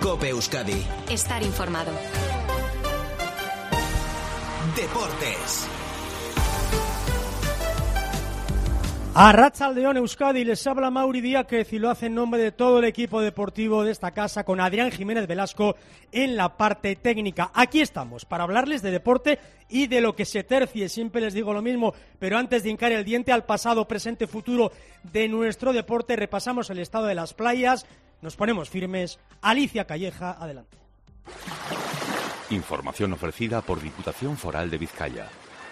COPE Euskadi. Estar informado. Deportes. Arratsaldeon Euskadi, les habla Mauri Díaz y lo hace en nombre de todo el equipo deportivo de esta casa con Adrián Jiménez Velasco en la parte técnica. Aquí estamos para hablarles de deporte y de lo que se tercie, siempre les digo lo mismo, pero antes de hincar el diente al pasado, presente, futuro de nuestro deporte, repasamos el estado de las playas, nos ponemos firmes. Alicia Calleja, adelante. Información ofrecida por Diputación Foral de Vizcaya.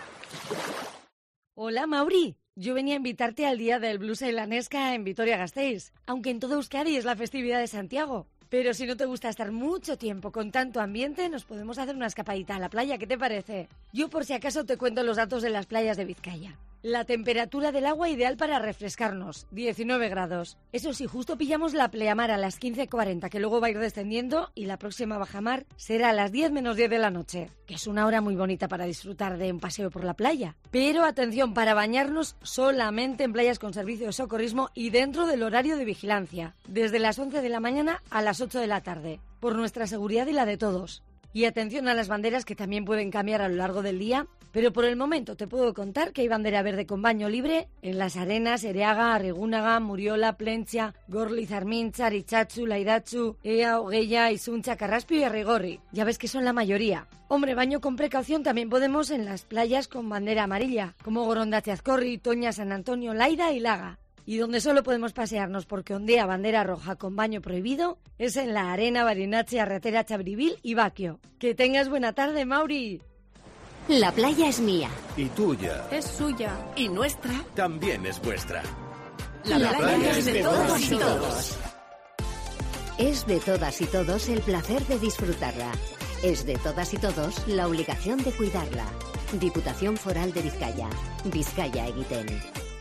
Hola, Mauri. Yo venía a invitarte al Día del Blues en la Nesca en Vitoria-Gasteiz, aunque en todo Euskadi es la festividad de Santiago. Pero si no te gusta estar mucho tiempo con tanto ambiente, nos podemos hacer una escapadita a la playa, ¿qué te parece? Yo por si acaso te cuento los datos de las playas de Vizcaya. La temperatura del agua ideal para refrescarnos, 19 grados. Eso sí, justo pillamos la pleamar a las 15:40, que luego va a ir descendiendo, y la próxima bajamar será a las 10 menos 10 de la noche, que es una hora muy bonita para disfrutar de un paseo por la playa. Pero atención, para bañarnos solamente en playas con servicio de socorrismo y dentro del horario de vigilancia, desde las 11 de la mañana a las 8 de la tarde, por nuestra seguridad y la de todos. Y atención a las banderas, que también pueden cambiar a lo largo del día, pero por el momento te puedo contar que hay bandera verde con baño libre en Las Arenas, Ereaga, Arrigúnaga, Muriola, Plentzia, Gorliz, Armintza, Aritxatxu, Laidatxu, Ea, Ogueya, Izuntza, Carraspio y Arrigorri. Ya ves que son la mayoría. Hombre, baño con precaución también podemos en las playas con bandera amarilla, como Gorondatze, Azcorri, Toña, San Antonio, Laida y Laga. Y donde solo podemos pasearnos porque ondea bandera roja con baño prohibido es en La Arena, Barinatxe, Arratera, Chabribil y Baquio. Que tengas buena tarde, Mauri. La playa es mía. Y tuya. Es suya. Y nuestra. También es vuestra. La playa es de todos y todos. Es de todas y todos el placer de disfrutarla. Es de todas y todos la obligación de cuidarla. Diputación Foral de Vizcaya. Vizcaya Egiten.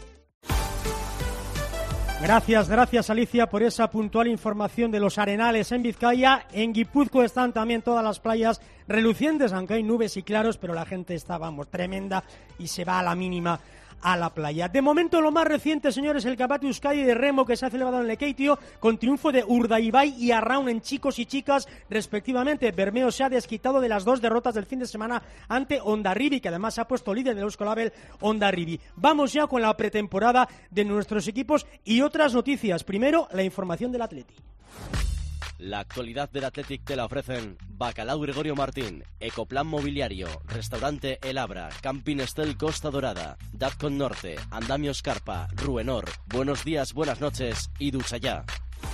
Gracias Alicia por esa puntual información de los arenales en Vizcaya. En Guipúzcoa están también todas las playas relucientes, aunque hay nubes y claros, pero la gente está, tremenda y se va a la mínima a la playa. De momento, lo más reciente, señores, el Campeonato Euskadi de remo que se ha celebrado en Lekeitio, con triunfo de Urdaibai y Arraun en chicos y chicas, respectivamente. Bermeo se ha desquitado de las dos derrotas del fin de semana ante Hondarribi, que además se ha puesto líder del Euskolabel Hondarribi. Vamos ya con la pretemporada de nuestros equipos y otras noticias. Primero, la información del Atleti. La actualidad del Athletic te la ofrecen Bacalao Gregorio Martín, Ecoplan Mobiliario, Restaurante El Abra, Camping Estel Costa Dorada, Dazcon Norte, Andamio Scarpa, Ruenor. Buenos días, buenas noches y ducha ya.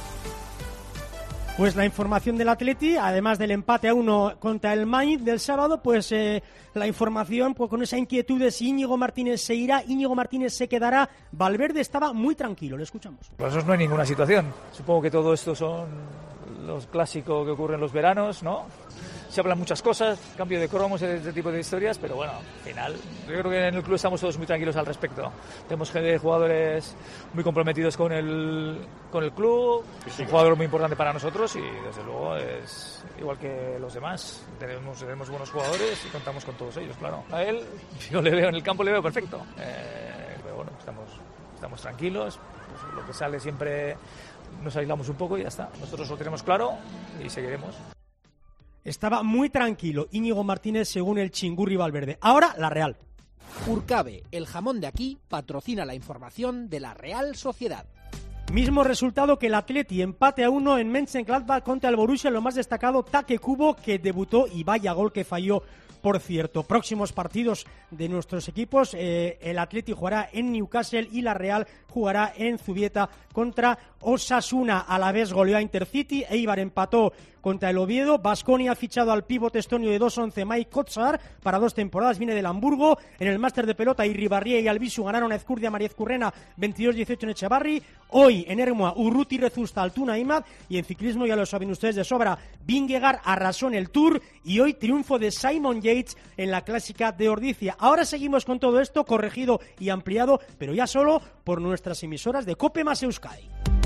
Pues la información del Atleti, además del empate a 1 contra el Mainz del sábado, pues la información con esa inquietud de si Íñigo Martínez se irá, Íñigo Martínez se quedará. Valverde estaba muy tranquilo, le escuchamos. Pues eso no hay ninguna situación. Supongo que todo esto son los clásicos que ocurren en los veranos, ¿no? Se hablan muchas cosas, cambio de cromos, este tipo de historias, pero bueno, al final yo creo que en el club estamos todos muy tranquilos al respecto. Tenemos jugadores muy comprometidos con el club, es un jugador muy importante para nosotros y desde luego es igual que los demás. Tenemos buenos jugadores y contamos con todos ellos, claro. A él, yo le veo en el campo, le veo perfecto. Pero bueno, estamos tranquilos, pues lo que sale siempre nos aislamos un poco y ya está. Nosotros lo tenemos claro y seguiremos. Estaba muy tranquilo Íñigo Martínez según el Chingurri Valverde. Ahora la Real. Urcabe, el jamón de aquí, patrocina la información de la Real Sociedad. Mismo resultado que el Atleti, empate a 1 en Mönchengladbach contra el Borussia. Lo más destacado, Take Kubo, que debutó y vaya gol que falló. Por cierto, próximos partidos de nuestros equipos, el Atleti jugará en Newcastle y la Real jugará en Zubieta contra Osasuna. A la vez goleó a Intercity, Eibar empató contra el Oviedo, Baskonia ha fichado al pívot estonio de 2'11 Mike Kotsar para 2 temporadas, viene del Hamburgo. En el máster de pelota, Irribarria y Albisu ganaron a Ezcurdia María Ezcurrena 22-18 en Echevarri. Hoy en Ermua, Urruti Rezusta Altuna Imad, y en ciclismo ya lo saben ustedes de sobra, Vingegaard arrasó en el Tour y hoy triunfo de Simon Yates en la clásica de Ordizia. Ahora seguimos con todo esto corregido y ampliado, pero ya solo por nuestras emisoras de COPE más Euskadi.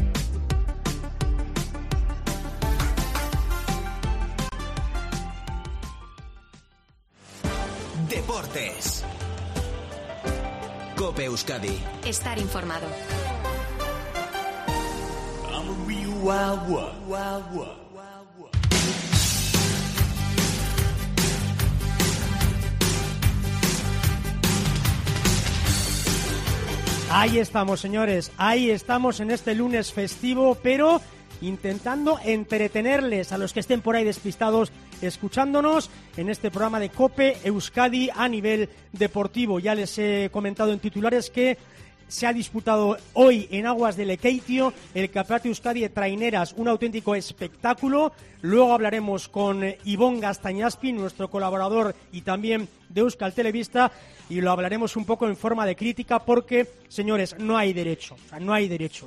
Deportes. COPE Euskadi. Estar informado. Ahí estamos, señores, ahí estamos en este lunes festivo, pero intentando entretenerles a los que estén por ahí despistados escuchándonos en este programa de COPE Euskadi a nivel deportivo. Ya les he comentado en titulares que se ha disputado hoy en aguas de Lekeitio el Campeonato Euskadi de Traineras, un auténtico espectáculo. Luego hablaremos con Ivón Gastañaspi, nuestro colaborador y también de Euskal Telebista, y lo hablaremos un poco en forma de crítica porque, señores, no hay derecho, o sea, no hay derecho.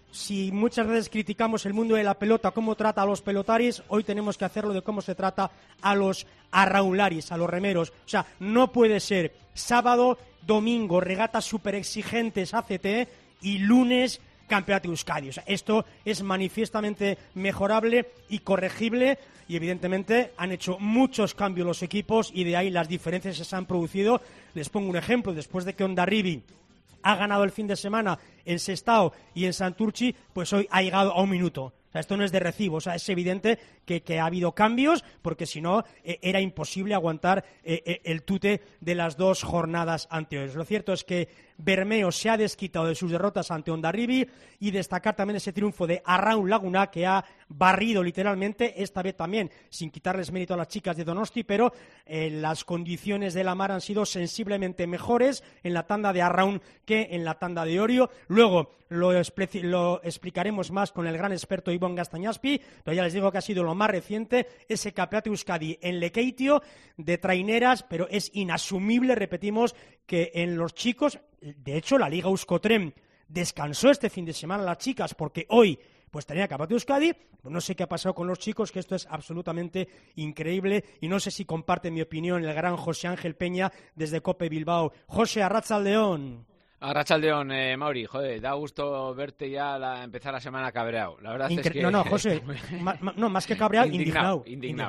Si muchas veces criticamos el mundo de la pelota, cómo trata a los pelotaris, hoy tenemos que hacerlo de cómo se trata a los arraularis, a los remeros. O sea, no puede ser sábado, domingo, regatas súper exigentes ACT y lunes Campeonato Euskadi. O sea, esto es manifiestamente mejorable y corregible y evidentemente han hecho muchos cambios los equipos y de ahí las diferencias que se han producido. Les pongo un ejemplo, después de que Hondarribia ha ganado el fin de semana en Sestao y en Santurtzi, pues hoy ha llegado a un minuto. O sea, esto no es de recibo, o sea, es evidente que ha habido cambios, porque si no era imposible aguantar el tute de las dos jornadas anteriores. Lo cierto es que Bermeo se ha desquitado de sus derrotas ante Hondarribia y destacar también ese triunfo de Arraun Laguna, que ha barrido literalmente, esta vez también sin quitarles mérito a las chicas de Donosti, pero las condiciones de la mar han sido sensiblemente mejores en la tanda de Arraun que en la tanda de Orio. Luego lo explicaremos más con el gran experto Ivón Gastañaspi, pero ya les digo que ha sido lo más reciente, ese Campeonato Euskadi en Lekeitio de traineras, pero es inasumible, repetimos, que en los chicos, de hecho la Liga Euskotren descansó este fin de semana las chicas porque hoy pues tenía Campeonato Euskadi. No sé qué ha pasado con los chicos, que esto es absolutamente increíble y no sé si comparte mi opinión el gran José Ángel Peña desde COPE Bilbao. José, arratsaldeon. Arratsaldeon, Mauri, joder, da gusto verte ya empezar la semana cabreado. La verdad es que... No, José, más que cabreado, indignado.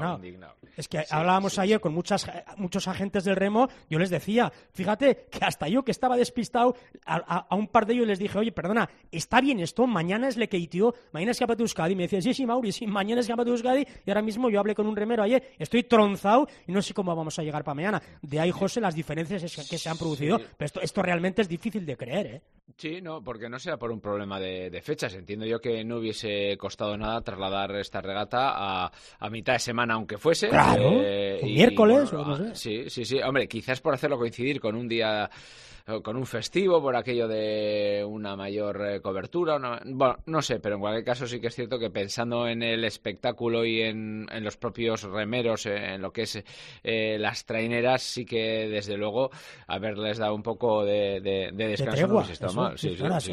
Es que hablábamos ayer con muchos agentes del remo, yo les decía, fíjate que hasta yo que estaba despistado, a un par de ellos les dije, oye, perdona, ¿está bien esto? Mañana es Lekeitio, mañana es Campeonato Euskadi. Me decían, sí, Mauri, sí, mañana es Campeonato Euskadi, y ahora mismo yo hablé con un remero ayer, estoy tronzado y no sé cómo vamos a llegar para mañana. De ahí, José, las diferencias que se han producido, sí. Pero esto realmente es difícil de creer, ¿eh? Sí, no, porque no sea por un problema de fechas. Entiendo yo que no hubiese costado nada trasladar esta regata a mitad de semana, aunque fuese. Claro, miércoles bueno, o no sé. Sí. Hombre, quizás por hacerlo coincidir con un día, con un festivo, por aquello de una mayor cobertura. Bueno, no sé, pero en cualquier caso sí que es cierto que pensando en el espectáculo y en los propios remeros, en lo que es las traineras, sí que desde luego haberles dado un poco de descanso no hubiese estado mal.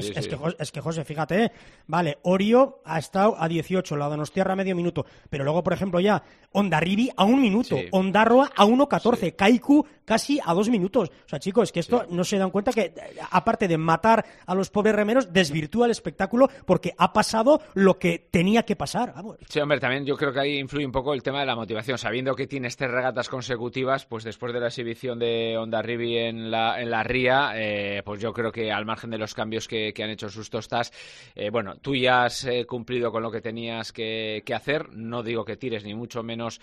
Es que, José, fíjate, vale, Orio ha estado a 18, la Donostiarra a medio minuto, pero luego, por ejemplo, ya Hondarribia a 1 minuto, Ondarroa a 1.14, Kaiku casi a 2 minutos. O sea, chicos, es que esto no se dan cuenta que, aparte de matar a los pobres remeros, desvirtúa el espectáculo porque ha pasado lo que tenía que pasar. Vamos. Sí, hombre, también yo creo que ahí influye un poco el tema de la motivación. Sabiendo que tienes 3 regatas consecutivas, pues después de la exhibición de Hondarribia en la ría, pues yo creo que al margen de los cambios que han hecho sus tostas, bueno, tú ya has cumplido con lo que tenías que hacer. No digo que tires ni mucho menos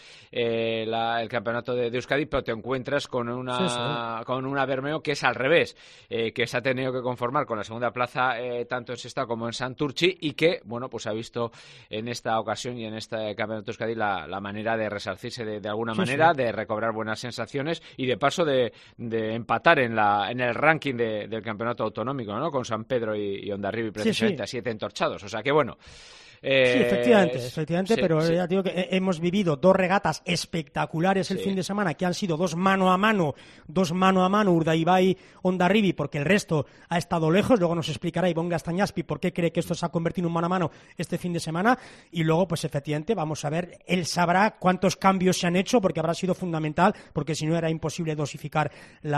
el campeonato de Euskadi, pero te encuentras con una Bermeo que es al revés, que se ha tenido que conformar con la segunda plaza tanto en Sestao como en Santurtzi y que, bueno, pues ha visto en esta ocasión y en este campeonato de Euskadi la manera de resarcirse de alguna manera, de recobrar buenas sensaciones y de paso de empatar en el ranking del campeonato autonómico, ¿no? Con San Pedro y Hondarribia precisamente a 7 entorchados, o sea que bueno. Sí, efectivamente, pero ya digo que hemos vivido 2 regatas espectaculares el fin de semana, que han sido 2 mano a mano, Urdaibai, Hondarribia, porque el resto ha estado lejos. Luego nos explicará Ivón Gastañaspi por qué cree que esto se ha convertido en un mano a mano este fin de semana, y luego pues efectivamente vamos a ver, él sabrá cuántos cambios se han hecho, porque habrá sido fundamental, porque si no era imposible dosificar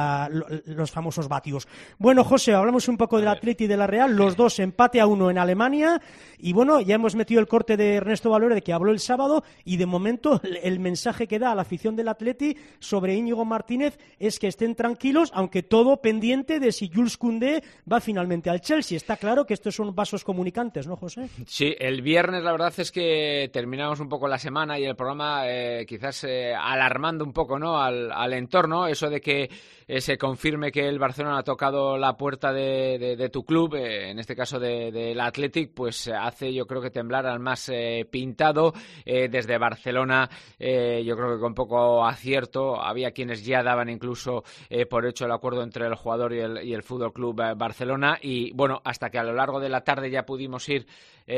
los famosos vatios. Bueno, José, hablamos un poco del Atleti y de la Real, los dos empate a 1 en Alemania, y bueno, ya hemos hemos metido el corte de Ernesto Valverde, que habló el sábado, y de momento el mensaje que da a la afición del Atleti sobre Íñigo Martínez es que estén tranquilos, aunque todo pendiente de si Jules Koundé va finalmente al Chelsea. Está claro que estos son vasos comunicantes, ¿no, José? Sí, el viernes la verdad es que terminamos un poco la semana y el programa quizás alarmando un poco, ¿no?, al entorno, eso de que se confirme que el Barcelona ha tocado la puerta de tu club, en este caso del Athletic, pues hace, yo creo, que temblar al más pintado. Desde Barcelona, yo creo que con poco acierto, había quienes ya daban incluso por hecho el acuerdo entre el jugador y el Fútbol Club Barcelona, y bueno, hasta que a lo largo de la tarde ya pudimos ir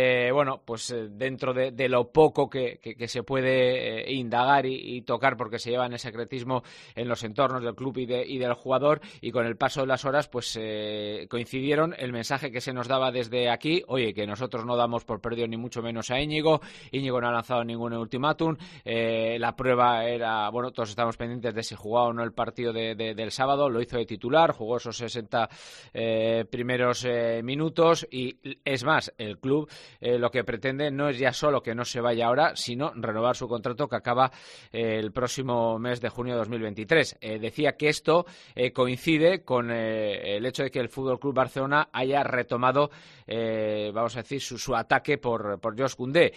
pues dentro de lo poco que se puede indagar y tocar, porque se lleva en el secretismo en los entornos del club y del jugador, y con el paso de las horas pues coincidieron el mensaje que se nos daba desde aquí: oye, que nosotros no damos por perdido ni mucho menos a Íñigo no ha lanzado ningún ultimátum, la prueba era, bueno, todos estamos pendientes de si jugaba o no el partido del sábado, lo hizo de titular, jugó esos 60 primeros minutos, y es más, el club lo que pretende no es ya solo que no se vaya ahora, sino renovar su contrato, que acaba el próximo mes de junio de 2023. Decía que esto coincide con el hecho de que el Fútbol Club Barcelona haya retomado, vamos a decir, su ataque por Jules Koundé.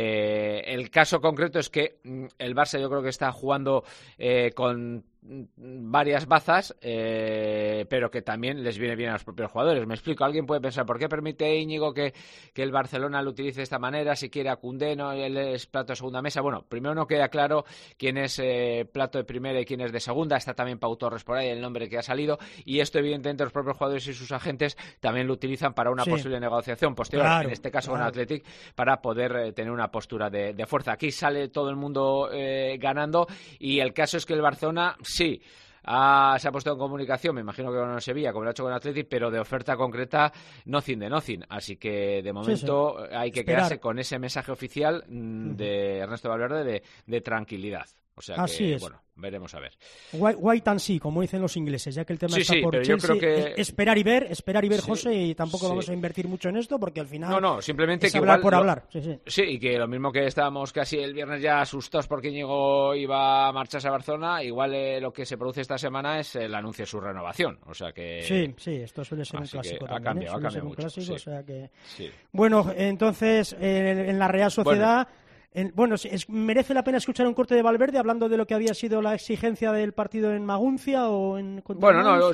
El caso concreto es que el Barça, yo creo que está jugando con varias bazas, pero que también les viene bien a los propios jugadores. Me explico, alguien puede pensar, ¿por qué permite Íñigo que el Barcelona lo utilice de esta manera? Si quiere a Koundé, no, él es plato de segunda mesa. Bueno, primero no queda claro quién es plato de primera y quién es de segunda. Está también Pau Torres por ahí, el nombre que ha salido, y esto evidentemente los propios jugadores y sus agentes también lo utilizan para una posible negociación posterior, en este caso con Athletic, para poder tener una postura de fuerza. Aquí sale todo el mundo ganando, y el caso es que el Barcelona sí se ha puesto en comunicación, me imagino que con Sevilla, como lo ha hecho con Athletic, pero de oferta concreta nothing de nothing. Así que de momento hay que quedarse con ese mensaje oficial de Ernesto Valverde de tranquilidad. O sea que, bueno, veremos a ver. Wait and see, como dicen los ingleses, ya que el tema está por pero Chelsea. Yo creo que... Esperar y ver, José, y tampoco vamos a invertir mucho en esto, porque al final no, simplemente es que hablar igual por hablar. Sí, y que lo mismo que estábamos casi el viernes ya asustados porque Íñigo iba a marcharse a Barcelona, igual lo que se produce esta semana es el anuncio de su renovación. O sea que... Sí, esto suele ser un clásico también. Ha cambiado mucho. Clásico, o sea que... Bueno, entonces, en la Real Sociedad... ¿merece la pena escuchar un corte de Valverde hablando de lo que había sido la exigencia del partido en Maguncia o en... Bueno,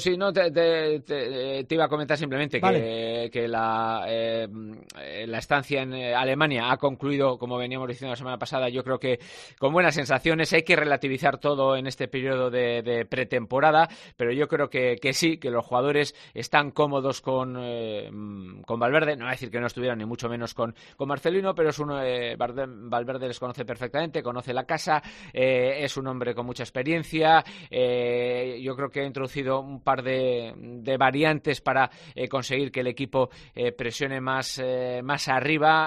te iba a comentar simplemente que la estancia en Alemania ha concluido, como veníamos diciendo la semana pasada, yo creo que con buenas sensaciones. Hay que relativizar todo en este periodo de pretemporada, pero yo creo que sí, que los jugadores están cómodos con Valverde. No voy a decir que no estuvieran ni mucho menos con Marcelino, pero es uno Valverde les conoce perfectamente, conoce la casa, es un hombre con mucha experiencia. Yo creo que ha introducido un par de variantes para conseguir que el equipo presione más arriba,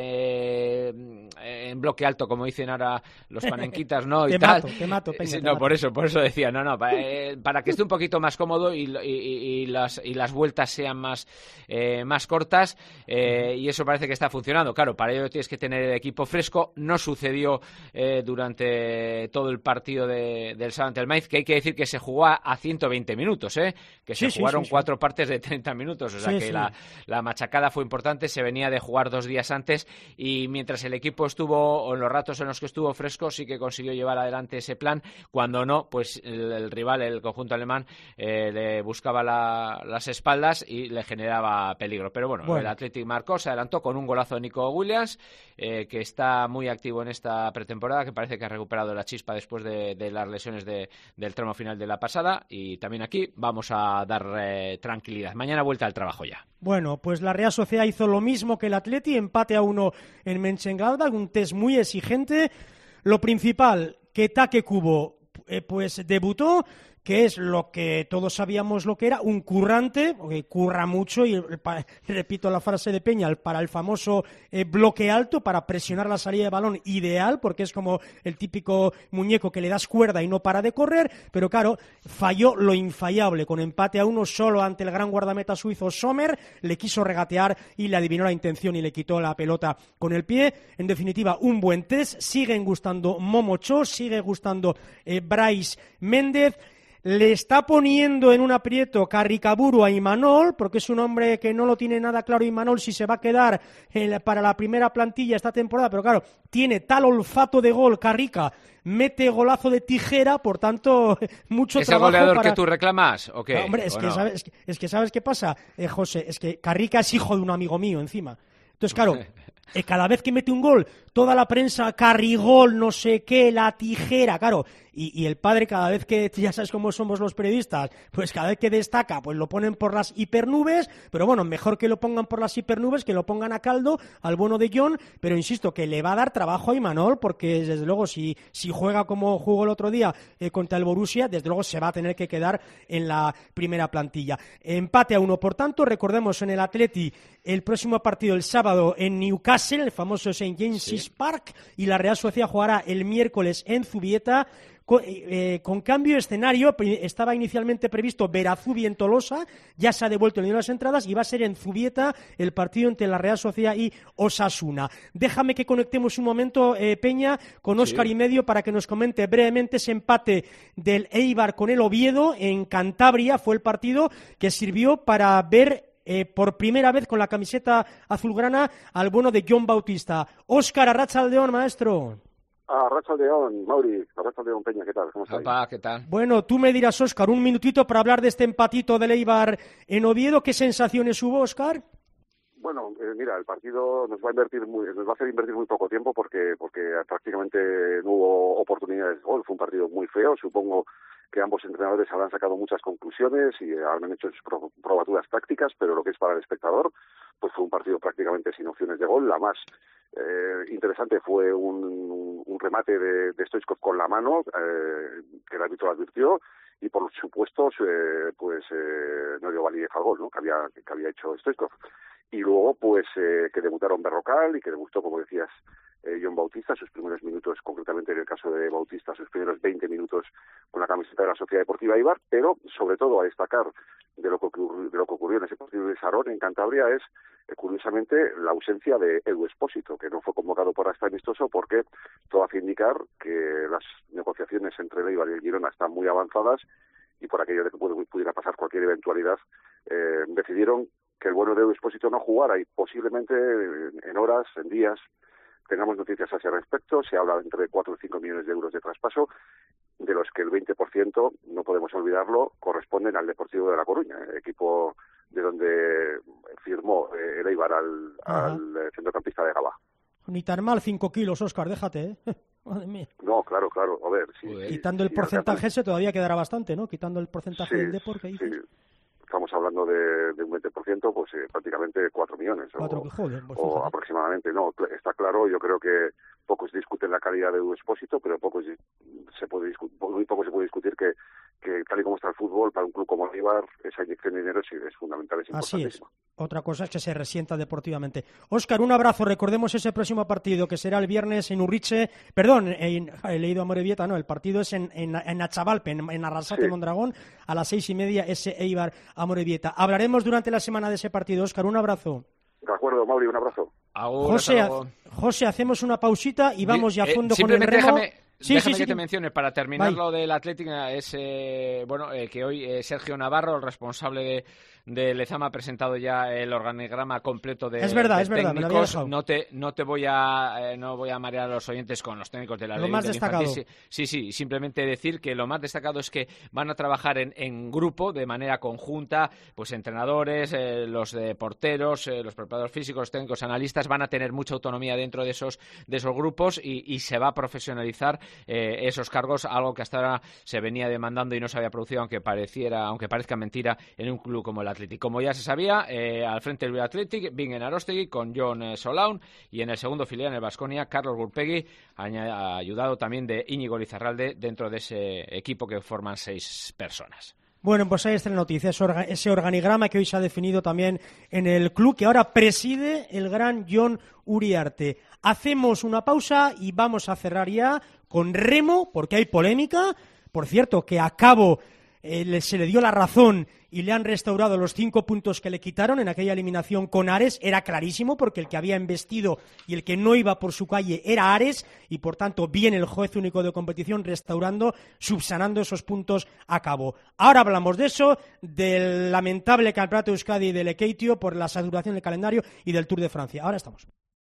en bloque alto, como dicen ahora los panenquitas, ¿no? Te mato, Peña, sí, por eso decía, para que esté un poquito más cómodo y las vueltas sean más cortas, y eso parece que está funcionando. Claro, para ello tienes que tener el equipo fresco. No sucedió durante todo el partido del sábado ante el Mainz, que hay que decir que se jugó a 120 minutos, que se jugaron 4 partes de 30 minutos, o sea que la machacada fue importante. Se venía de jugar 2 días antes, y mientras el equipo estuvo, o en los ratos en los que estuvo fresco, sí que consiguió llevar adelante ese plan. Cuando no, pues el rival, el conjunto alemán, le buscaba las espaldas y le generaba peligro. Pero bueno, el Athletic marcó, se adelantó con un golazo de Nico Williams, que está muy activo en esta pretemporada, que parece que ha recuperado la chispa después de las lesiones del tramo final de la pasada, y también aquí vamos a dar tranquilidad. Mañana vuelta al trabajo ya. Bueno, pues la Real Sociedad hizo lo mismo que el Atleti, empate a 1 en Mönchengladbach, un test muy exigente. Lo principal, que Take Kubo pues debutó, que es lo que todos sabíamos lo que era, un currante, que curra mucho, y repito la frase de Peña, para el famoso bloque alto, para presionar la salida de balón ideal, porque es como el típico muñeco que le das cuerda y no para de correr, pero claro, falló lo infallable, con empate a 1 solo ante el gran guardameta suizo Sommer, le quiso regatear y le adivinó la intención y le quitó la pelota con el pie. En definitiva, un buen test, siguen gustando Momo Cho, sigue gustando Brais Méndez. Le está poniendo en un aprieto Carricaburu a Imanol, porque es un hombre que no lo tiene nada claro Imanol si se va a quedar para la primera plantilla esta temporada, pero claro, tiene tal olfato de gol Carrica, mete golazo de tijera, por tanto, mucho trabajo. ¿Es el goleador que tú reclamas o qué? No, hombre, ¿sabes qué pasa, José? Es que Carrica es hijo de un amigo mío encima. Entonces, claro, cada vez que mete un gol, toda la prensa, Carrigol, no sé qué, la tijera, claro. Y el padre, cada vez que, ya sabes cómo somos los periodistas, pues cada vez que destaca, pues lo ponen por las hipernubes, pero bueno, mejor que lo pongan por las hipernubes, que lo pongan a caldo al bueno de John, pero insisto, que le va a dar trabajo a Imanol, porque desde luego si juega como jugó el otro día contra el Borussia, desde luego se va a tener que quedar en la primera plantilla. Empate a 1, por tanto, recordemos en el Atleti el próximo partido el sábado en Newcastle, el famoso St. James's Park, y la Real Sociedad jugará el miércoles en Zubieta. Con cambio de escenario, estaba inicialmente previsto Verazubia en Tolosa, ya se ha devuelto el de las entradas y va a ser en Zubieta el partido entre la Real Sociedad y Osasuna. Déjame que conectemos un momento, Peña, con Óscar y Medio para que nos comente brevemente ese empate del Eibar con el Oviedo en Cantabria. Fue el partido que sirvió para ver por primera vez con la camiseta azulgrana al bueno de John Bautista. Óscar, arratsaldeon, maestro. Arratsaldeon, Mauri, arratsaldeon, Peña, ¿qué tal? ¿Cómo estáis? Opa, ¿qué tal? Bueno, tú me dirás, Óscar, un minutito para hablar de este empatito del Eibar en Oviedo. ¿Qué sensaciones hubo, Óscar? Bueno, mira, el partido nos va a hacer invertir muy poco tiempo porque prácticamente no hubo oportunidades de gol. Fue un partido muy feo. Supongo que ambos entrenadores habrán sacado muchas conclusiones y habrán hecho sus probaturas tácticas, pero lo que es para el espectador, pues fue un partido prácticamente sin opciones de gol. La más interesante fue un remate de Stoichkov con la mano, que el árbitro advirtió, y por supuesto no dio validez al gol, ¿no? que había hecho Stoichkov. Y luego pues que debutaron Berrocal y que debutó, como decías, John Bautista, sus primeros minutos, concretamente en el caso de Bautista, sus primeros 20 minutos con la camiseta de la Sociedad Deportiva Eibar, pero sobre todo a destacar de lo que ocurrió en ese partido de Sarón, en Cantabria, es curiosamente la ausencia de Edu Espósito, que no fue convocado por este amistoso porque todo hace indicar que las negociaciones entre el Eibar y el Girona están muy avanzadas y por aquello de que pudiera pasar cualquier eventualidad, decidieron que el bueno de Edu Espósito no jugara y posiblemente en horas, en días, tengamos noticias a ese respecto. Se habla entre 4 y 5 millones de euros de traspaso, de los que el 20%, no podemos olvidarlo, corresponden al Deportivo de La Coruña, el equipo de donde firmó el Eibar al centrocampista de Gabá. Ni tan mal 5 kilos, Óscar, déjate, ¿eh? Madre mía. No, claro, a ver. Sí, quitando el porcentaje ese todavía quedará bastante, ¿no? Quitando el porcentaje del Depor, ¿qué dices? Sí. Estamos hablando de un 20%, pues prácticamente 4 millones. O aproximadamente. No, está claro, yo creo que pocos discuten la calidad de Edu Espósito, pero muy poco se puede discutir que tal y como está el fútbol, para un club como Eibar, esa inyección de dinero es fundamental, es importantísima. Así es. Otra cosa es que se resienta deportivamente. Óscar, un abrazo. Recordemos ese próximo partido que será el viernes en Urriche. Perdón, he leído Amorebieta, no, el partido es en Achavalpe, en Arrasate, Mondragón, a las 6:30, ese Eibar Amorebieta. Hablaremos durante la semana de ese partido. Óscar, un abrazo. De acuerdo, Mauri, un abrazo. José, hacemos una pausita y vamos ya a fondo con el remo. Déjame que te mencione, para terminar lo del Atlético, que hoy Sergio Navarro, el responsable de Lezama, ha presentado ya el organigrama completo de técnicos. Me lo había dejado. No voy a marear a los oyentes con los técnicos de la Lo más destacado. Sí, simplemente decir que lo más destacado es que van a trabajar en grupo, de manera conjunta, pues entrenadores, los de porteros, los preparadores físicos, los técnicos, analistas, van a tener mucha autonomía dentro de esos grupos y se va a profesionalizar esos cargos, algo que hasta ahora se venía demandando y no se había producido, aunque parezca mentira, en un club como el Athletic. Como ya se sabía, al frente del Athletic, Bingen Arostegui con John Solaun, y en el segundo filial, en el Baskonia, Carlos Gurpegui, ayudado también de Íñigo Lizarralde, dentro de ese equipo que forman 6 personas. Bueno, pues ahí está la noticia, ese organigrama que hoy se ha definido también en el club, que ahora preside el gran Jon Uriarte. Hacemos una pausa y vamos a cerrar ya con remo, porque hay polémica. Por cierto, que a Cabo se le dio la razón y le han restaurado los 5 puntos que le quitaron en aquella eliminación con Ares. Era clarísimo, porque el que había embestido y el que no iba por su calle era Ares, y por tanto viene el juez único de competición restaurando, subsanando esos puntos a Cabo. Ahora hablamos de eso, del lamentable campeonato de Euskadi y del Ekeitio por la saturación del calendario y del Tour de Francia. Ahora estamos.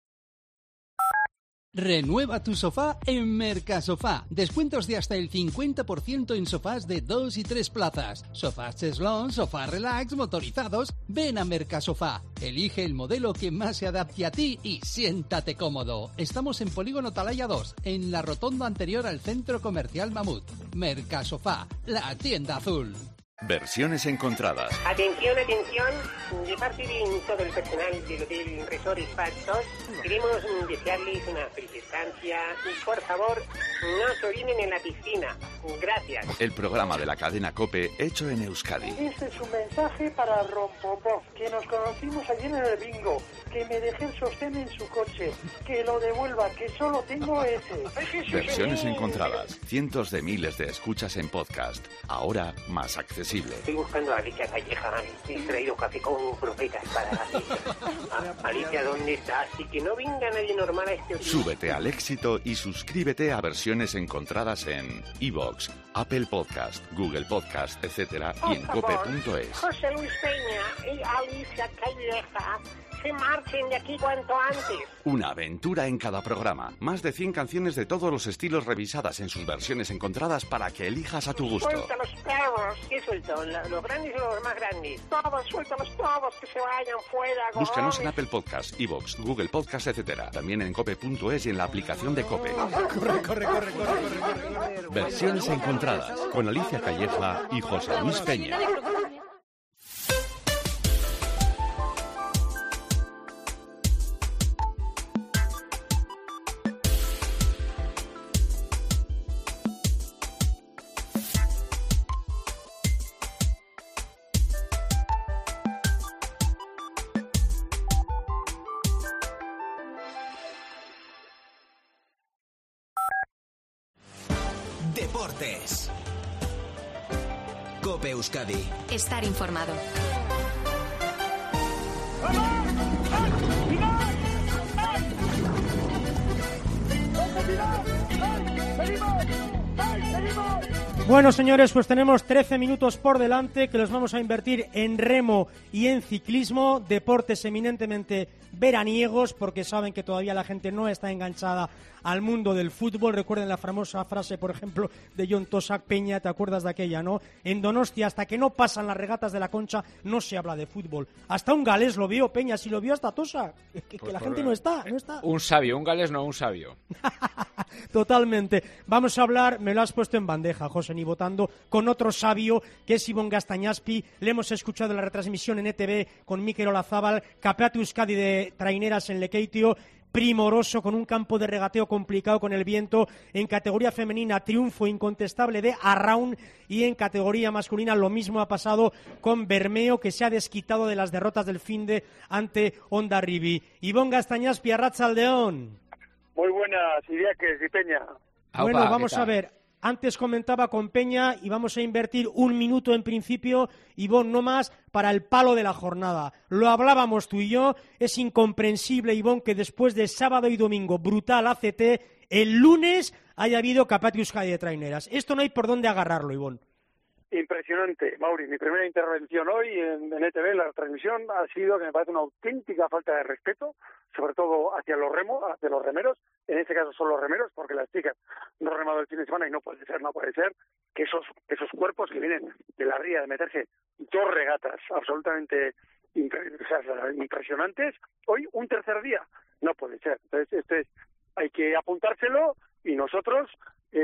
Renueva tu sofá en Mercasofá. Descuentos de hasta el 50% en sofás de 2 y 3 plazas. Sofás cheslón, sofá relax, motorizados. Ven a Mercasofá. Elige el modelo que más se adapte a ti y siéntate cómodo. Estamos en Polígono Atalaya 2, en la rotonda anterior al Centro Comercial Mamut. Mercasofá, la tienda azul. Versiones encontradas. Atención, atención, de parte de todo el personal del Hotel Resort Spa 2, queremos desearles una feliz estancia y por favor, no se orinen en la piscina. Gracias. El programa de la cadena COPE hecho en Euskadi. Este es un mensaje para Rompopov, que nos conocimos ayer en el bingo, que me dejé el sostén en su coche, que lo devuelva, que solo tengo ese. Versiones encontradas. Cientos de miles de escuchas en podcast. Ahora más accesible. Estoy buscando a Alicia Calleja. He traído café con croquetas para Alicia. Alicia, ¿dónde estás? Y que no venga nadie normal a este hotel. Súbete al éxito y suscríbete a Versiones encontradas en iVoox, Apple Podcast, Google Podcast, etcétera, y en cope.es. José Luis Peña y Alicia Calleja, se marchen de aquí cuanto antes. Una aventura en cada programa. Más de 100 canciones de todos los estilos revisadas en sus versiones encontradas para que elijas a tu gusto. Suelta los perros. ¿Qué suelto? ¿Los grandes o los más grandes? Todos, suéltalos todos, que se vayan fuera. Búscanos en Apple Podcast, iVoox, Google Podcast, etcétera. También en cope.es y en la aplicación de Cope. Corre. Versiones encontradas con Alicia Calleja y José Luis Peña. Deportes. COPE Euskadi. Estar informado. Bueno, señores, pues tenemos 13 minutos por delante que los vamos a invertir en remo y en ciclismo, deportes eminentemente veraniegos, porque saben que todavía la gente no está enganchada al mundo del fútbol. Recuerden la famosa frase, por ejemplo, de Jon Tosak: Peña, ¿te acuerdas de aquella, no? En Donostia, hasta que no pasan las regatas de la Concha, no se habla de fútbol. Hasta un galés lo vio, Peña, si lo vio hasta Tosak, que la gente no está. Un sabio, un galés no un sabio. Totalmente. Vamos a hablar, me lo has puesto en bandeja, José, ni votando, con otro sabio, que es Ibon Gastañaspi. Le hemos escuchado en la retransmisión en ETV con Mikel Olazábal, Campeonato Euskadi de traineras en Lekeitio, primoroso, con un campo de regateo complicado con el viento. En categoría femenina, triunfo incontestable de Arraun, y en categoría masculina lo mismo ha pasado con Bermeo, que se ha desquitado de las derrotas del finde ante Hondarribia. Ibon Gastañaspi, arratsaldeon. Muy buenas ideas, que Peña. Bueno, vamos a ver. Antes comentaba con Peña y vamos a invertir un minuto en principio, Ibon, no más, para el palo de la jornada. Lo hablábamos tú y yo, es incomprensible, Ibon, que después de sábado y domingo brutal ACT, el lunes haya habido Campeonato Euskadi de traineras. Esto no hay por dónde agarrarlo, Ibon. Impresionante, Mauri. Mi primera intervención hoy en ETV, en la transmisión, ha sido que me parece una auténtica falta de respeto, sobre todo hacia los remeros. En este caso son los remeros, porque las chicas no han remado el fin de semana y no puede ser que esos cuerpos que vienen de la ría de meterse 2 regatas absolutamente impresionantes, hoy un tercer día, no puede ser. Entonces hay que apuntárselo, y nosotros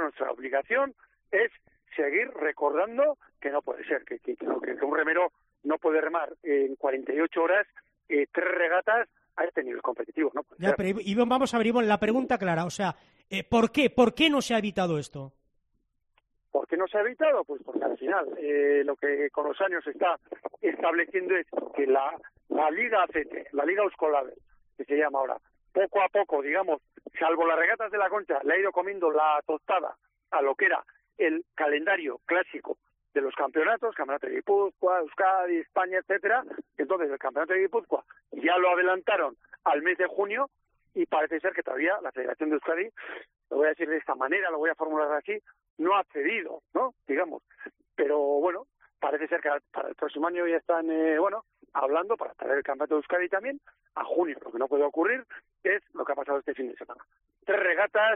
creo que nuestra obligación es seguir recordando que no puede ser, que un remero no puede remar en 48 horas 3 regatas a este nivel competitivo, ¿no? Ya, pero Ivonne, vamos a ver, Ivonne, la pregunta clara, o sea, ¿por qué? ¿Por qué no se ha evitado esto? ¿Por qué no se ha evitado? Pues porque al final lo que con los años se está estableciendo es que la Liga ACT, la Liga Euskolabel, que se llama ahora, poco a poco, digamos, salvo las regatas de la Concha, le ha ido comiendo la tostada a lo que era el calendario clásico de los campeonatos, Campeonato de Guipúzcoa, Euskadi, España, etcétera. Entonces el Campeonato de Guipúzcoa ya lo adelantaron al mes de junio y parece ser que todavía la Federación de Euskadi, lo voy a decir de esta manera, lo voy a formular así, no ha cedido, ¿no? Digamos. Pero bueno, parece ser que para el próximo año ya están, hablando para traer el Campeonato de Euskadi también a junio. Lo que no puede ocurrir es lo que ha pasado este fin de semana. 3 regatas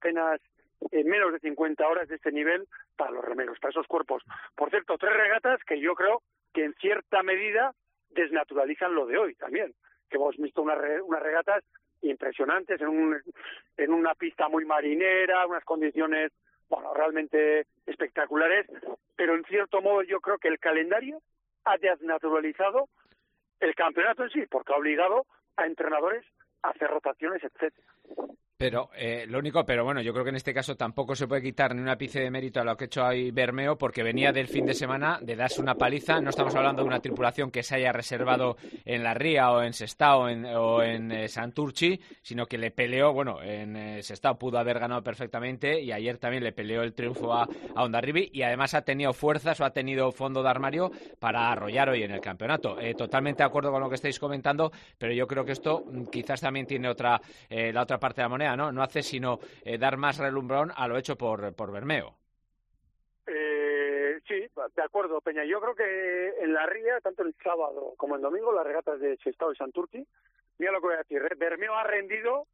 en menos de 50 horas de este nivel para los remeros, para esos cuerpos. Por cierto, 3 regatas que yo creo que en cierta medida desnaturalizan lo de hoy también, que hemos visto unas regatas impresionantes en una pista muy marinera, unas condiciones, realmente espectaculares, pero en cierto modo yo creo que el calendario ha desnaturalizado el campeonato en sí, porque ha obligado a entrenadores a hacer rotaciones, etcétera. Pero yo creo que en este caso tampoco se puede quitar ni un ápice de mérito a lo que ha hecho ahí Bermeo, porque venía del fin de semana de darse una paliza. No estamos hablando de una tripulación que se haya reservado en la Ría o en Sestao o en Santurchi, sino que le peleó, en Sestao pudo haber ganado perfectamente y ayer también le peleó el triunfo a Hondarribia y además ha tenido fuerzas o ha tenido fondo de armario para arrollar hoy en el campeonato. Totalmente de acuerdo con lo que estáis comentando, pero yo creo que esto quizás también tiene la otra parte de la moneda. No hace sino dar más relumbrón a lo hecho por Bermeo. Sí, de acuerdo, Peña. Yo creo que en la Ría, tanto el sábado como el domingo, las regatas de Sestao y Santurchi, mira lo que voy a decir, Bermeo ha rendido,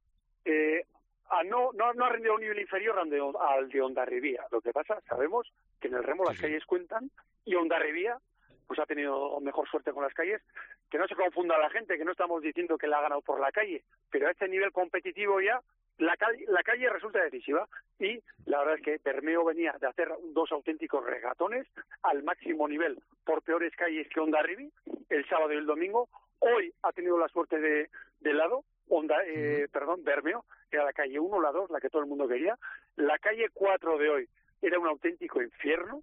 no ha rendido a un nivel inferior al de Hondarribia. Lo que pasa, sabemos que en el remo las calles cuentan y Hondarribia pues ha tenido mejor suerte con las calles. Que no se confunda la gente, que no estamos diciendo que la ha ganado por la calle, pero a este nivel competitivo ya la calle resulta decisiva y la verdad es que Bermeo venía de hacer 2 auténticos regatones al máximo nivel por peores calles que Hondarribia el sábado y el domingo. Hoy ha tenido la suerte de lado Bermeo, era la calle 1, la 2, la que todo el mundo quería. La calle 4 de hoy era un auténtico infierno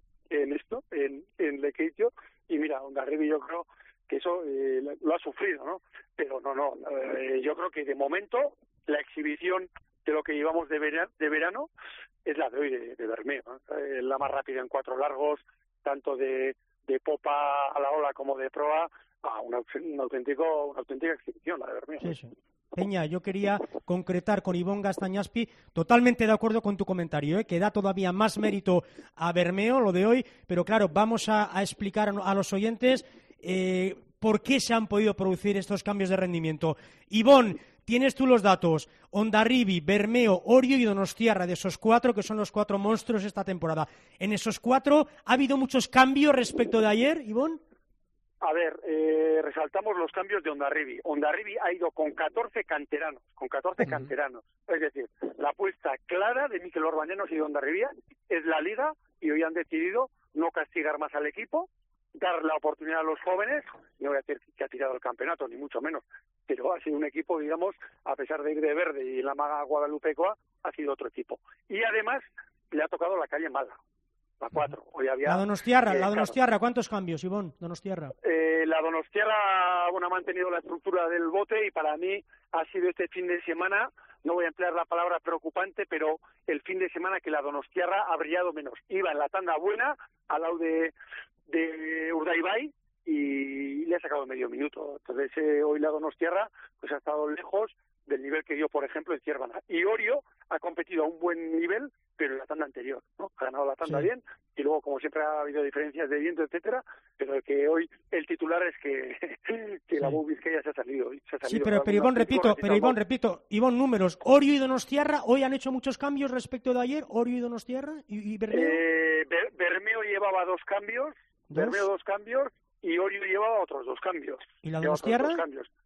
en Lequeitio, y mira, Hondarribia yo creo que eso lo ha sufrido, ¿no? Pero yo creo que de momento la exhibición de lo que llevamos de verano es la de hoy de Bermeo, ¿no? La más rápida en 4 largos, tanto de popa a la ola como de proa, una auténtica exhibición la de Bermeo. Sí. Peña, yo quería concretar con Ivonne Gaztañazpi, totalmente de acuerdo con tu comentario, que da todavía más mérito a Bermeo lo de hoy, pero claro, vamos a explicar a los oyentes por qué se han podido producir estos cambios de rendimiento. Ivonne, tienes tú los datos. Hondarribia, Bermeo, Orio y Donostiarra, de esos 4 que son los 4 monstruos esta temporada. En esos 4, ¿ha habido muchos cambios respecto de ayer, Ivonne? A ver, resaltamos los cambios de Hondarribia. Hondarribia ha ido con 14 canteranos, Es decir, la apuesta clara de Mikel Orbañanos y de Hondarribia es la Liga, y hoy han decidido no castigar más al equipo, dar la oportunidad a los jóvenes. No voy a decir que ha tirado el campeonato, ni mucho menos, pero ha sido un equipo, digamos, a pesar de ir de verde y la maga guadalupecoa, ha sido otro equipo. Y además le ha tocado la calle mala. La 4. Hoy había, la Donostiarra, ¿cuántos cambios, Ivonne? Donostiarra. La Donostiarra, ha mantenido la estructura del bote y para mí ha sido este fin de semana, no voy a emplear la palabra preocupante, pero el fin de semana que la Donostiarra ha brillado menos. Iba en la tanda buena, al lado de Urdaibai, y le ha sacado medio minuto. Entonces hoy la Donostiarra pues ha estado lejos del nivel que dio, por ejemplo, en Ciervana. Y Orio ha competido a un buen nivel, pero en la tanda anterior, ¿no? Ha ganado la tanda bien, y luego, como siempre, ha habido diferencias de viento, etcétera, pero que hoy el titular es que la Bou Vizcaya se ha salido. Sí, pero Ivonne, repito, números. Orio y Donostiarra hoy han hecho muchos cambios respecto de ayer, Orio y Donostiarra y Bermeo. Bermeo llevaba 2 cambios, Bermeo 2 cambios, y Orio llevaba otros 2 cambios. ¿Y la Donostiarra?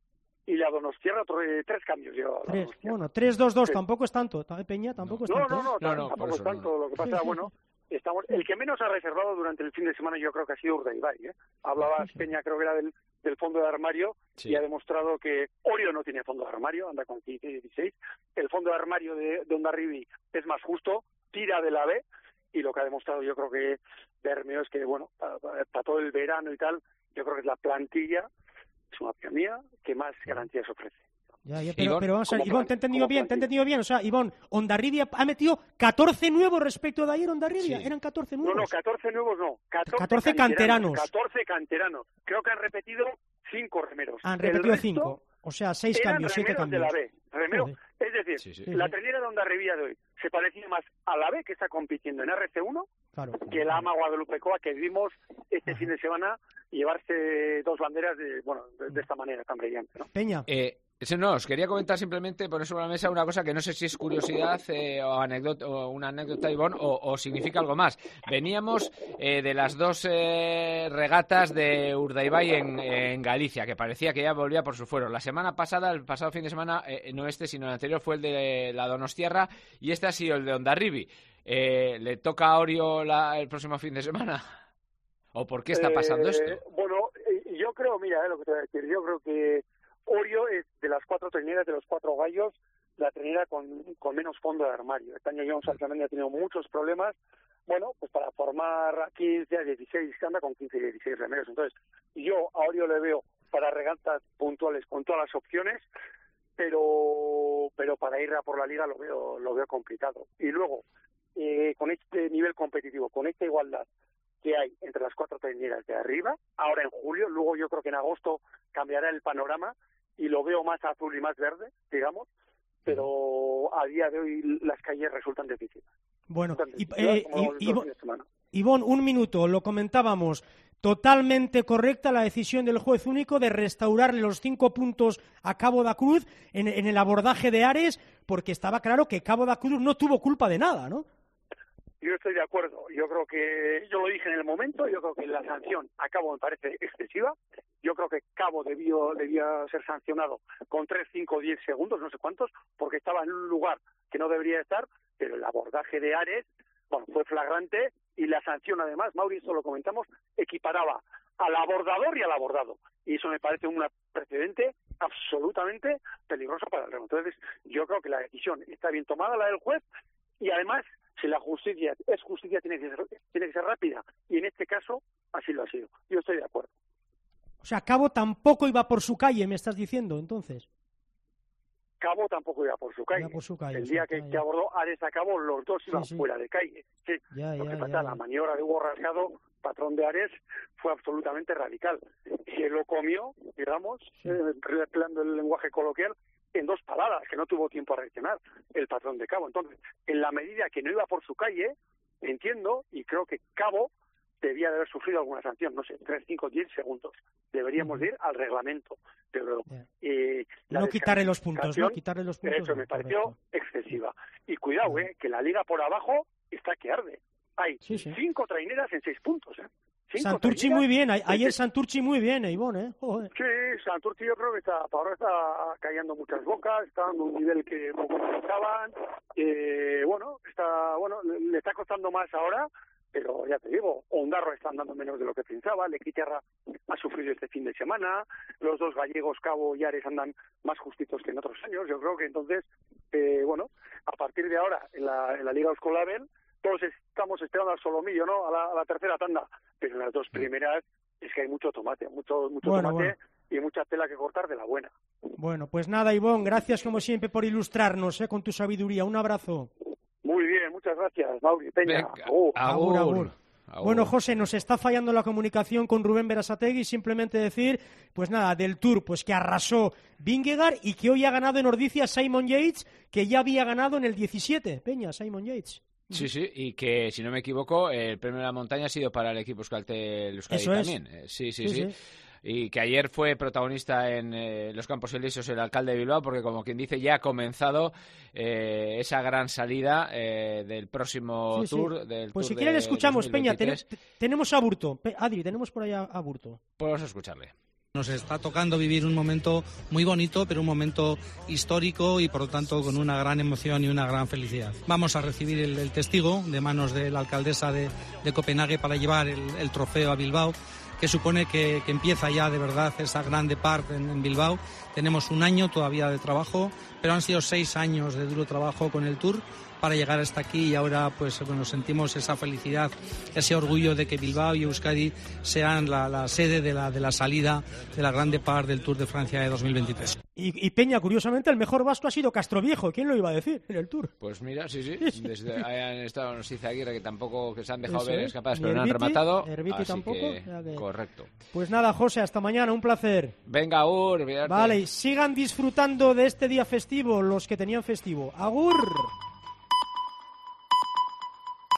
y la Donostierra 3 cambios lleva. Bueno, 3-2-2 tampoco es tanto, Peña, tampoco es tanto. No, tampoco es tanto. Lo que pasa, bueno, el que menos ha reservado durante el fin de semana yo creo que ha sido Urdaibai, ¿eh? Hablabas, Peña, creo que era del fondo de armario, y ha demostrado que Orio no tiene fondo de armario, anda con 15 y 16. El fondo de armario de Hondarribia es más justo, tira de la B, y lo que ha demostrado yo creo que Bermeo es que, bueno, para todo el verano y tal, yo creo que es la plantilla, es una opinión mía, que más garantías ofrece. Pero vamos a ver, Ivón, te he entendido bien. O sea, Ivón, Hondarribia ha metido 14 nuevos respecto de ayer, Hondarribia. Eran 14 nuevos. No, 14 nuevos no. 14 canteranos. 14 canteranos. Creo que han repetido 5 remeros. Han repetido 5. O sea, 6 cambios, 7 cambios. De la B. Remero, es decir, la trainera de Hondarribia de hoy se parecía más a la B, que está compitiendo en RC1, que la AMA Guadalupe Coa, que vimos este fin de semana llevarse 2 banderas de esta manera tan brillante, ¿no? Peña. Os quería comentar simplemente, poner sobre la mesa una cosa que no sé si es curiosidad o una anécdota, Ivonne, o significa algo más. Veníamos de las 2 regatas de Urdaibai en Galicia, que parecía que ya volvía por su fuero. La semana pasada, el pasado fin de semana, no sino el anterior, fue el de la Donostierra, y este ha sido el de Hondarribia. ¿Le toca a Orio el próximo fin de semana? ¿O por qué está pasando esto? Bueno, yo creo, mira, lo que te voy a decir, yo creo que Orio es de las 4 traineras, de los 4 gallos, la trainera con menos fondo de armario. Este año Jones también ha tenido muchos problemas, bueno, pues para formar a 15, a 16, que anda con 15 y 16 remeros. Entonces, yo a Orio le veo para regatas puntuales con todas las opciones, pero para ir a por la liga lo veo complicado. Y luego, con este nivel competitivo, con esta igualdad que hay entre las 4 traineras de arriba, ahora en julio, luego yo creo que en agosto cambiará el panorama y lo veo más azul y más verde, digamos, pero a día de hoy las calles resultan difíciles. Bueno, Ivonne, un minuto, lo comentábamos, totalmente correcta la decisión del juez único de restaurarle los 5 puntos a Cabo da Cruz en el abordaje de Ares, porque estaba claro que Cabo da Cruz no tuvo culpa de nada, ¿no? Yo estoy de acuerdo. Yo creo que, yo lo dije en el momento, yo creo que la sanción a Cabo me parece excesiva. Yo creo que Cabo debía ser sancionado con 3, 5, 10 segundos, no sé cuántos, porque estaba en un lugar que no debería estar, pero el abordaje de Ares, bueno, fue flagrante, y la sanción además, Mauri, esto lo comentamos, equiparaba al abordador y al abordado. Y eso me parece un precedente absolutamente peligroso para el remo. Entonces, yo creo que la decisión está bien tomada, la del juez, y además, si la justicia es justicia, tiene que ser rápida. Y en este caso, así lo ha sido. Yo estoy de acuerdo. O sea, Cabo tampoco iba por su calle, me estás diciendo, entonces. Cabo tampoco iba por su calle. El día que abordó Ares a Cabo, los dos iban fuera de calle. Sí. Lo que pasa, la maniobra de Hugo Rasgado, patrón de Ares, fue absolutamente radical. Se lo comió, digamos, empleando el lenguaje coloquial, en 2 paradas, que no tuvo tiempo a reaccionar el patrón de Cabo. Entonces, en la medida que no iba por su calle, entiendo, y creo que Cabo debía de haber sufrido alguna sanción, no sé, 3, 5, 10 segundos. Deberíamos ir al reglamento. Pero no quitarle los puntos, ¿no? Quitarle los puntos. Eso me pareció excesiva. Y cuidado, que la liga por abajo está que arde. Hay 5 traineras en 6 puntos, Santurchi muy bien, ayer Santurchi muy bien, Ivonne, Joder. Sí, Santurchi yo creo que ahora está callando muchas bocas, está dando un nivel que poco necesitaban, le está costando más ahora, pero ya te digo, Ondarro está andando menos de lo que pensaba, Lequitarra ha sufrido este fin de semana, los 2 gallegos, Cabo y Ares, andan más justitos que en otros años. Yo creo que entonces, a partir de ahora, en la Liga Euskolabel, todos estamos esperando al solomillo, ¿no? A la tercera tanda, pero en las 2 primeras es que hay mucho tomate, mucho tomate y mucha tela que cortar de la buena. Bueno, pues nada, Ivonne, gracias como siempre por ilustrarnos con tu sabiduría. Un abrazo. Muy bien, muchas gracias, Mauri. Peña. Agur. Bueno, José, nos está fallando la comunicación con Rubén Berasategui. Simplemente decir, pues nada, del Tour, pues que arrasó Vingegaard y que hoy ha ganado en Ordizia Simon Yates, que ya había ganado en el 17. Peña, Simon Yates. Sí, y que, si no me equivoco, el premio de la montaña ha sido para el equipo Euskaltel Euskadi también. Sí. Y que ayer fue protagonista en los Campos Elíseos el alcalde de Bilbao, porque como quien dice, ya ha comenzado esa gran salida del próximo Tour. Del pues Tour si quieren escuchamos, 2023. Peña, tenemos a Burto. Adri, tenemos por allá a Burto. Pues vamos a escucharle. Nos está tocando vivir un momento muy bonito, pero un momento histórico y por lo tanto con una gran emoción y una gran felicidad. Vamos a recibir el testigo de manos de la alcaldesa de Copenhague para llevar el trofeo a Bilbao, que supone que empieza ya de verdad esa Grand Depart en Bilbao. Tenemos un año todavía de trabajo, pero han sido 6 años de duro trabajo con el Tour para llegar hasta aquí y ahora pues bueno, sentimos esa felicidad, ese orgullo de que Bilbao y Euskadi sean la sede de la salida de la Grand Depart del Tour de Francia de 2023. Y Peña, curiosamente, el mejor vasco ha sido Castroviejo. ¿Quién lo iba a decir en el Tour? Pues mira, sí. Desde ahí han estado, nos dice Aguirre, que tampoco que se han dejado ver escapadas, pero no han rematado. Herbiti así tampoco. Que, correcto. Pues nada, José, hasta mañana, un placer. Venga, Agur. Vale, y sigan disfrutando de este día festivo los que tenían festivo. Agur.